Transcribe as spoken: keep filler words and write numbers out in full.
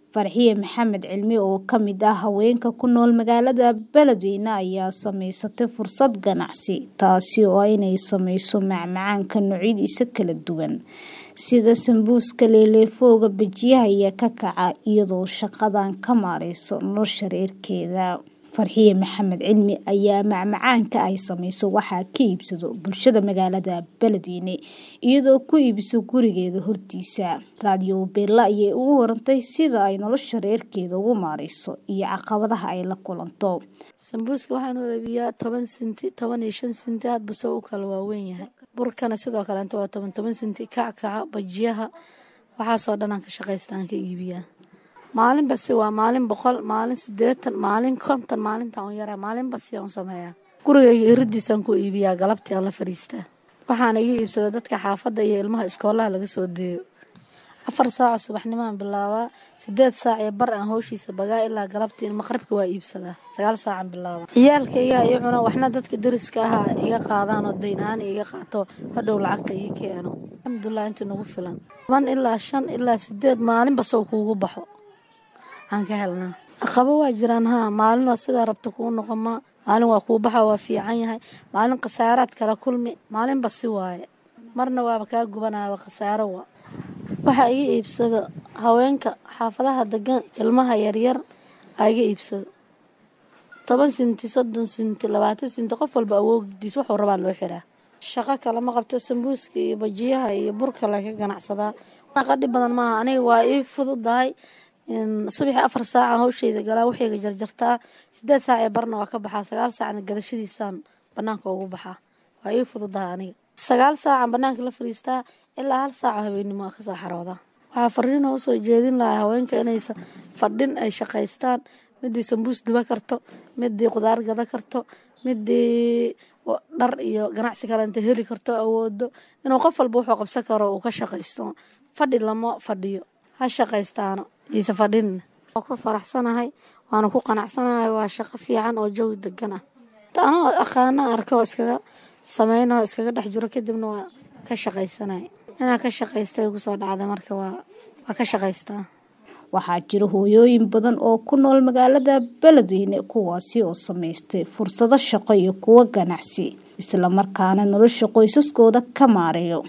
Farxiye Maxamed Cilmi oo ka mid ah haweenka ku nool magaalada Beledweyne ayaa samaysatay fursad ganacsi taasi oo inay samayso macmacaanka noocyadiisa kala duwan sida sambuuska, leeleefowga, bajiyaha iyo kakaca iyadoo shaqadan ka maareyso nolosha reerkeeda. Farxiye Maxamed Cilmi ayaa macmacaanka ay samayso waxa ka iibsado bulshada magaalada Beledweyne iyadoo ku iibso gurigeeda hortiisa. Radio Bella ayay ugu warantay sida ay nolosha reerkeeda ugu maareyso iyo caqabadaha ay la kulanto. Sambuuska waxaan u iibiyaa toban senti, toban iyo shan senti hadba soo u kala waaweyn yahay. Burkana sidoo kale inta waa toban toban senti, kakaca, bajiyaha waxaasoo dhan aan ka shaqaystaan ka iibiyaa. maalin basi waa maalin boqol, maalin siddeetan, maalin konton, maalinta aan yaraa maalin basi aan sameeyaa. Gurigayga iridiisaan ku iibiyaa galabtii aan la fariistaa. Waxaan iga iibsadaa dadka xaafadda iyo ilmaha iskoolaha laga soo deeyo. afar saac subaxnimo aan bilaabaa, siddeed saac iyo bar aan hawshiisa bagaa ilaa galabtii maqribka waa iibsadaa. sagaal saac aan bilaabaa. Ciyaalkayga iyo cuna waxna dadka deriska ah iga qaadaan oo dayn ahaan iga qaato hadhow lacagta ii keeno. Alxamdulillah inta nagu filan. toban ilaa shan ilaa siddeed maalinba soo kuugu baxo. aan ka helnaa aqabo waa jiraan ha maalin oo sida rabta kuu noqoma maalin waa kuu baxa waa fiican yahay maalin qasaaraad kala kulmi maalin basi waaye marna waaba ka gubanaaba qasaaro waa waxa iga iibsado haweenka xaafadaha degan ilmaha yar yar iga iibsado toban senti, soddon senti, labaatan senti qof walba awoodiis wuxuu rabaa loo xiraa. Shaqo kale ma qabto sambuuska iyo bajiyaha iyo burka laga ganacsadaa. Qadi badan ma aniga waa ii fududahay in subax afar saac hawsheeda galaa waxayga jarjartaa siddeed saac ee barna waa ka baxaa sagaal saacna gadashadiisaan banaanka ugu baxaa waa ii fududahay aniga sagaal saac banaanka la fariistaa ilaa hal saac habeenimo ka soo xarooda. Waxa fariin oo soo jeedin lahaa haweenka inay fadhin ay shaqaystaan midii sambuus duba karto midii qudaar gada karto midii dhar iyo ganacsi kale inta heli karto awoodo inuu qof walba wuxuu qabsan karo uu ka shaqaysto fadhi lama fadhiyo ha shaqaystaano isa fadhin oo ku faraxsanahay waana ku qanacsanahay waa shaqo fiican oo jawi degan ah taano aqaana arko iskaga sameeyno iskaga dhex jiro kadibna waa ka shaqaysanay inaan ka shaqaystay ugu soo dhacday marka waa waa ka shaqaystaa. Waxaa jira hooyooyin badan oo ku nool magaalada Beledweyne kuwaasi oo samaystay fursado shaqo iyo kuwa ganacsi isla markaana nolosha qoysaskooda ka maareeyo.